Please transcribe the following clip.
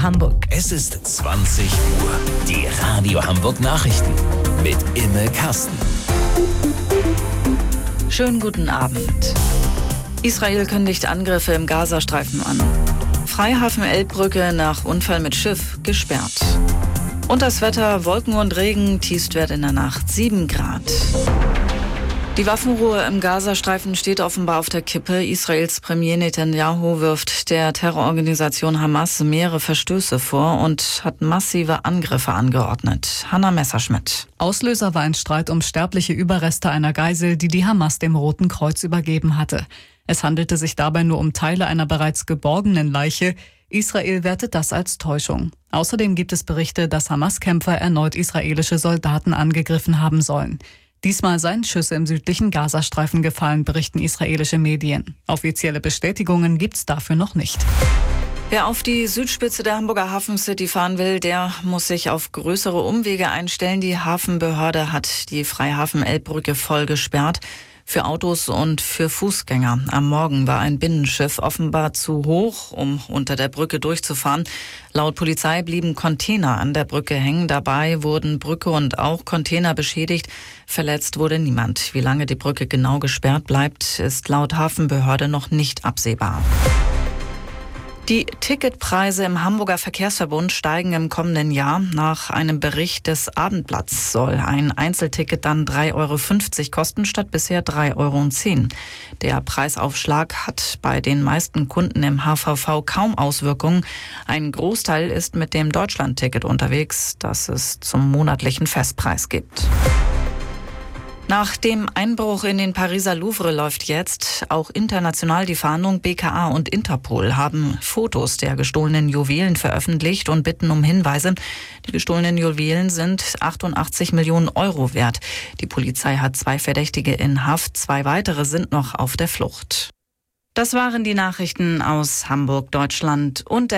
Hamburg. Es ist 20 Uhr. Die Radio Hamburg Nachrichten mit Imme Kasten. Schönen guten Abend. Israel kündigt Angriffe im Gazastreifen an. Freihafen Elbbrücke nach Unfall mit Schiff gesperrt. Und das Wetter: Wolken und Regen, Tiefstwert in der Nacht 7 Grad. Die Waffenruhe im Gazastreifen steht offenbar auf der Kippe. Israels Premier Netanyahu wirft der Terrororganisation Hamas mehrere Verstöße vor und hat massive Angriffe angeordnet. Hanna Messerschmidt. Auslöser war ein Streit um sterbliche Überreste einer Geisel, die die Hamas dem Roten Kreuz übergeben hatte. Es handelte sich dabei nur um Teile einer bereits geborgenen Leiche. Israel wertet das als Täuschung. Außerdem gibt es Berichte, dass Hamas-Kämpfer erneut israelische Soldaten angegriffen haben sollen. Diesmal seien Schüsse im südlichen Gazastreifen gefallen, berichten israelische Medien. Offizielle Bestätigungen gibt's dafür noch nicht. Wer auf die Südspitze der Hamburger Hafen City fahren will, der muss sich auf größere Umwege einstellen. Die Hafenbehörde hat die Freihafen Elbbrücke voll gesperrt für Autos und für Fußgänger. Am Morgen war ein Binnenschiff offenbar zu hoch, um unter der Brücke durchzufahren. Laut Polizei blieben Container an der Brücke hängen. Dabei wurden Brücke und auch Container beschädigt. Verletzt wurde niemand. Wie lange die Brücke genau gesperrt bleibt, ist laut Hafenbehörde noch nicht absehbar. Die Ticketpreise im Hamburger Verkehrsverbund steigen im kommenden Jahr. Nach einem Bericht des Abendblatts soll ein Einzelticket dann 3,50 € kosten statt bisher 3,10 €. Der Preisaufschlag hat bei den meisten Kunden im HVV kaum Auswirkungen. Ein Großteil ist mit dem Deutschlandticket unterwegs, das es zum monatlichen Festpreis gibt. Nach dem Einbruch in den Pariser Louvre läuft jetzt auch international die Fahndung. BKA und Interpol haben Fotos der gestohlenen Juwelen veröffentlicht und bitten um Hinweise. Die gestohlenen Juwelen sind 88 Millionen € wert. Die Polizei hat 2 Verdächtige in Haft, 2 weitere sind noch auf der Flucht. Das waren die Nachrichten aus Hamburg, Deutschland und der